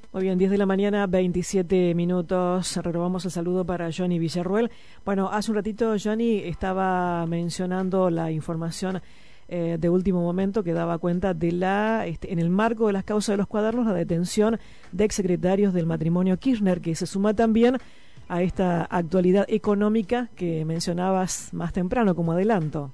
Muy bien, 10 de la mañana, 27 minutos. Renovamos el saludo para Johnny Villarruel. Bueno, hace un ratito Johnny estaba mencionando la información de último momento que daba cuenta de en el marco de las causas de los cuadernos, la detención de exsecretarios del matrimonio Kirchner, que se suma también a esta actualidad económica que mencionabas más temprano como adelanto.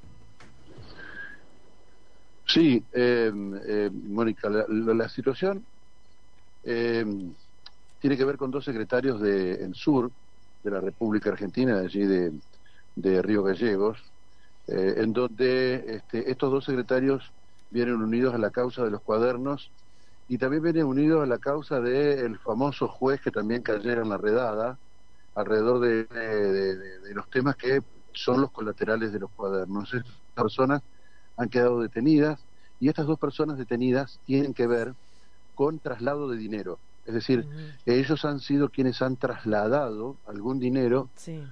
Sí, Mónica, la situación tiene que ver con dos secretarios del sur de la República Argentina, de allí de Río Gallegos, en donde estos dos secretarios vienen unidos a la causa de los cuadernos y también vienen unidos a la causa del famoso juez que también cayera en la redada alrededor de los temas que son los colaterales de los cuadernos. Estas personas han quedado detenidas y estas dos personas detenidas tienen que ver con traslado de dinero. Es decir, ellos han sido quienes han trasladado algún dinero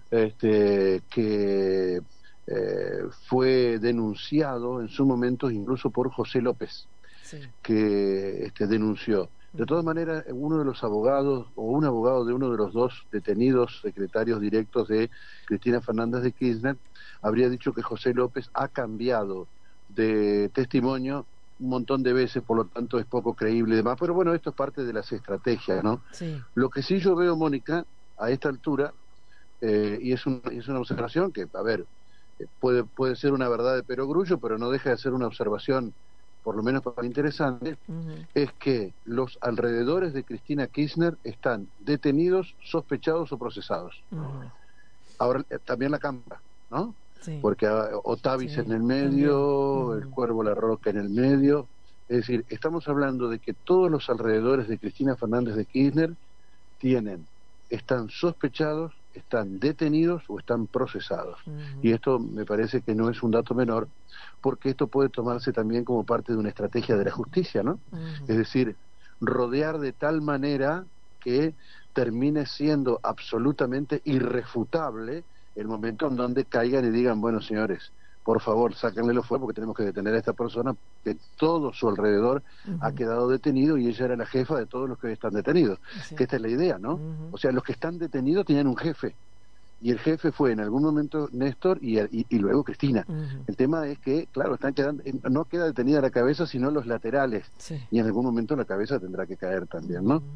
que fue denunciado en su momento incluso por José López, que denunció. De todas maneras, uno de los abogados o un abogado de uno de los dos detenidos secretarios directos de Cristina Fernández de Kirchner habría dicho que José López ha cambiado de testimonio un montón de veces, por lo tanto es poco creíble y demás, pero bueno, esto es parte de las estrategias, ¿no? Sí. Lo que sí yo veo, Mónica, a esta altura, y es una observación que, a ver, puede ser una verdad de perogrullo, pero no deja de ser una observación, por lo menos para mí interesante, es que los alrededores de Cristina Kirchner están detenidos, sospechados o procesados. Ahora, también la Cámara, ¿no? Sí. Porque Otavis en el medio, el Cuervo La Roca en el medio, es decir, estamos hablando de que todos los alrededores de Cristina Fernández de Kirchner están sospechados, están detenidos o están procesados. Y esto me parece que no es un dato menor, porque esto puede tomarse también como parte de una estrategia de la justicia, ¿no? Es decir, rodear de tal manera que termine siendo absolutamente irrefutable el momento en donde caigan y digan, bueno, señores, por favor, sáquenle fuera porque tenemos que detener a esta persona que todo su alrededor ha quedado detenido y ella era la jefa de todos los que están detenidos. Que esta es la idea, ¿no? O sea, los que están detenidos tenían un jefe y el jefe fue en algún momento Néstor y luego Cristina. El tema es que, claro, están quedando, no queda detenida la cabeza sino los laterales y en algún momento la cabeza tendrá que caer también, ¿no?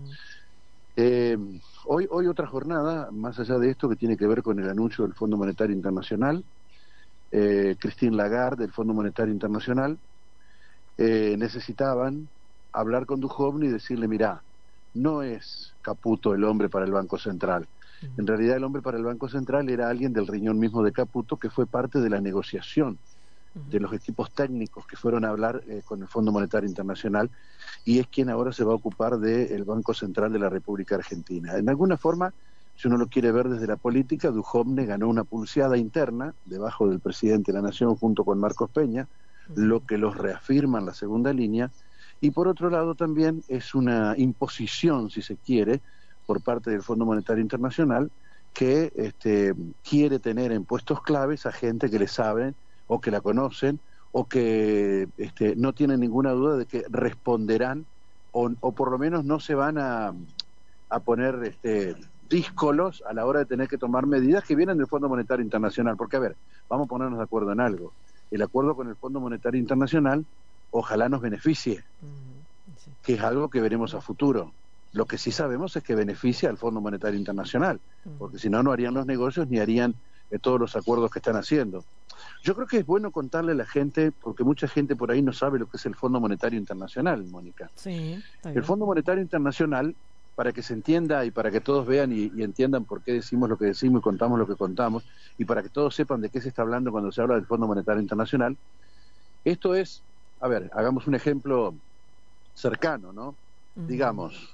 Hoy otra jornada, más allá de esto, que tiene que ver con el anuncio del Fondo Monetario Internacional. Christine Lagarde del Fondo Monetario Internacional necesitaban hablar con Duhovne y decirle, mirá, no es Caputo el hombre para el Banco Central. En realidad el hombre para el Banco Central era alguien del riñón mismo de Caputo, que fue parte de la negociación de los equipos técnicos que fueron a hablar con el Fondo Monetario Internacional, y es quien ahora se va a ocupar del Banco Central de la República Argentina. En alguna forma, si uno lo quiere ver desde la política, Duhovne ganó una pulseada interna debajo del presidente de la Nación junto con Marcos Peña, lo que los reafirma en la segunda línea, y por otro lado también es una imposición, si se quiere, por parte del Fondo Monetario Internacional, que quiere tener en puestos claves a gente que le saben o que la conocen o que no tienen ninguna duda de que responderán o por lo menos no se van a poner díscolos a la hora de tener que tomar medidas que vienen del Fondo Monetario Internacional. Porque, a ver, vamos a ponernos de acuerdo en algo. El acuerdo con el Fondo Monetario Internacional ojalá nos beneficie, que es algo que veremos a futuro. Lo que sí sabemos es que beneficia al Fondo Monetario Internacional, porque si no, no harían los negocios ni harían todos los acuerdos que están haciendo. Yo creo que es bueno contarle a la gente, porque mucha gente por ahí no sabe lo que es el Fondo Monetario Internacional, Mónica. Sí, el Fondo Monetario Internacional, para que se entienda y para que todos vean y entiendan por qué decimos lo que decimos y contamos lo que contamos, y para que todos sepan de qué se está hablando cuando se habla del Fondo Monetario Internacional, esto es, a ver, hagamos un ejemplo cercano, ¿no? Digamos,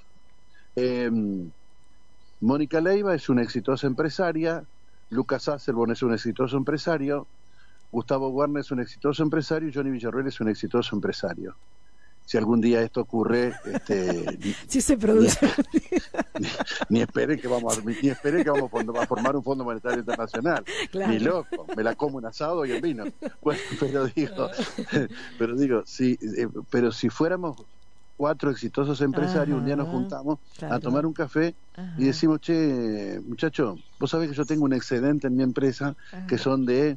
Mónica Leiva es una exitosa empresaria, Lucas Asselborn es un exitoso empresario, Gustavo Werner es un exitoso empresario y Johnny Villarruel es un exitoso empresario. Si algún día esto ocurre, sí se produce. Ni esperen que vamos a formar un Fondo Monetario Internacional, claro. Ni loco, me la como un asado y el vino. Bueno, pero digo, si fuéramos 4 exitosos empresarios, un día nos juntamos a tomar un café y decimos, che, muchacho, vos sabés que yo tengo un excedente en mi empresa que son de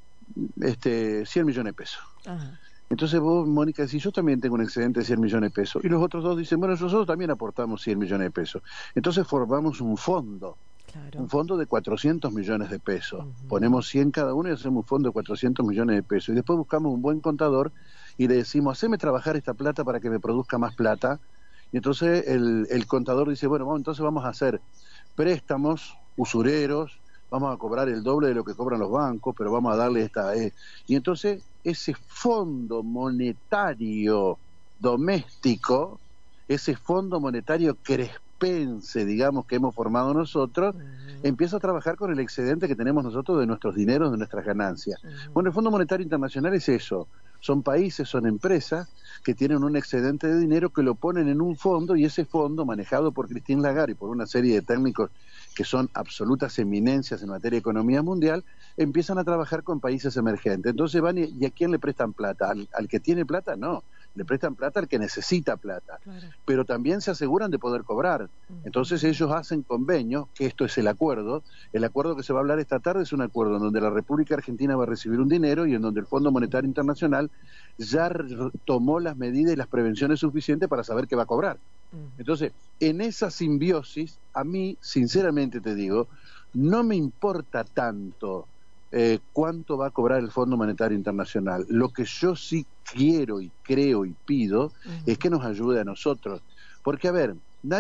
100 millones de pesos. Entonces vos, Mónica, decís, yo también tengo un excedente de 100 millones de pesos. Y los otros dos dicen, bueno, nosotros también aportamos 100 millones de pesos. Entonces formamos un fondo. Un fondo de 400 millones de pesos. Ponemos 100 cada uno y hacemos un fondo de 400 millones de pesos. Y después buscamos un buen contador y le decimos, haceme trabajar esta plata para que me produzca más plata. Y entonces el contador dice, bueno, entonces vamos a hacer préstamos usureros, vamos a cobrar el doble de lo que cobran los bancos, pero vamos a darle esta... Y entonces ese fondo monetario doméstico, ese fondo monetario crespense, digamos, que hemos formado nosotros, empieza a trabajar con el excedente que tenemos nosotros de nuestros dineros, de nuestras ganancias. Bueno, el Fondo Monetario Internacional es eso. Son países, son empresas que tienen un excedente de dinero que lo ponen en un fondo, y ese fondo, manejado por Christine Lagarde y por una serie de técnicos que son absolutas eminencias en materia de economía mundial, empiezan a trabajar con países emergentes. Entonces van y ¿a quién le prestan plata? ¿Al que tiene plata? No. Le prestan plata al que necesita plata. Pero también se aseguran de poder cobrar. Entonces ellos hacen convenios, que esto es el acuerdo que se va a hablar esta tarde es un acuerdo en donde la República Argentina va a recibir un dinero y en donde el Fondo Monetario Internacional ya tomó las medidas y las prevenciones suficientes para saber que va a cobrar. Entonces, en esa simbiosis, a mí, sinceramente te digo, no me importa tanto cuánto va a cobrar el Fondo Monetario Internacional. Lo que yo sí quiero y creo y pido es que nos ayude a nosotros. Porque, a ver,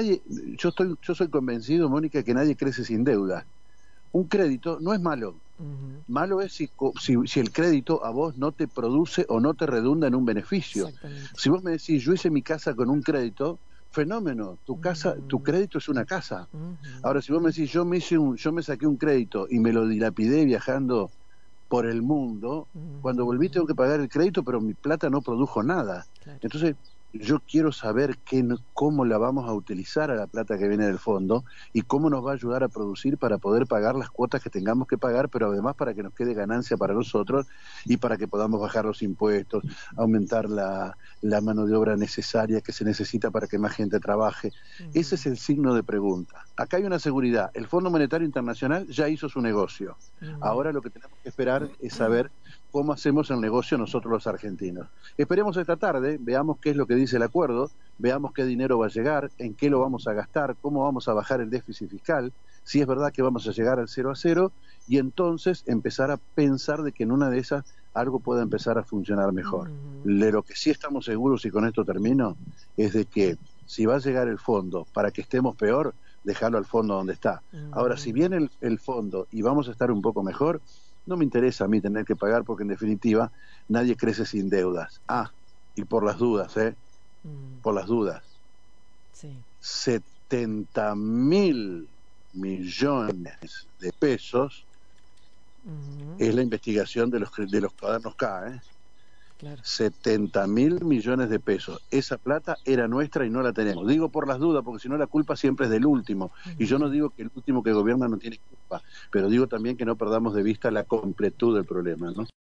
yo soy convencido, Mónica, que nadie crece sin deuda. Un crédito no es malo. Malo es si el crédito a vos no te produce o no te redunda en un beneficio. Si vos me decís, yo hice mi casa con un crédito, fenómeno, tu crédito es una casa. Ahora, si vos me decís, yo me saqué un crédito y me lo dilapidé viajando por el mundo, cuando volví tengo que pagar el crédito, pero mi plata no produjo nada. Entonces, yo quiero saber cómo la vamos a utilizar a la plata que viene del fondo y cómo nos va a ayudar a producir para poder pagar las cuotas que tengamos que pagar, pero además para que nos quede ganancia para nosotros y para que podamos bajar los impuestos, aumentar la mano de obra necesaria que se necesita para que más gente trabaje. Ese es el signo de pregunta. Acá hay una seguridad. El Fondo Monetario Internacional ya hizo su negocio. Ahora lo que tenemos que esperar es saber cómo hacemos el negocio nosotros los argentinos. Esperemos esta tarde, veamos qué es lo que dice el acuerdo, veamos qué dinero va a llegar, en qué lo vamos a gastar, cómo vamos a bajar el déficit fiscal, si es verdad que vamos a llegar al 0 a 0, y entonces empezar a pensar de que en una de esas algo pueda empezar a funcionar mejor. De lo que sí estamos seguros, y con esto termino, es de que si va a llegar el fondo para que estemos peor, dejarlo al fondo donde está. Ahora, si viene el fondo y vamos a estar un poco mejor, no me interesa a mí tener que pagar, porque en definitiva nadie crece sin deudas. Y por las dudas, por las dudas, 70.000 millones de pesos es la investigación de los cuadernos K, 70.000 millones de pesos. Esa plata era nuestra y no la tenemos. Digo por las dudas, porque si no la culpa siempre es del último. Y yo no digo que el último que gobierna no tiene culpa, pero digo también que no perdamos de vista la completud del problema, ¿no?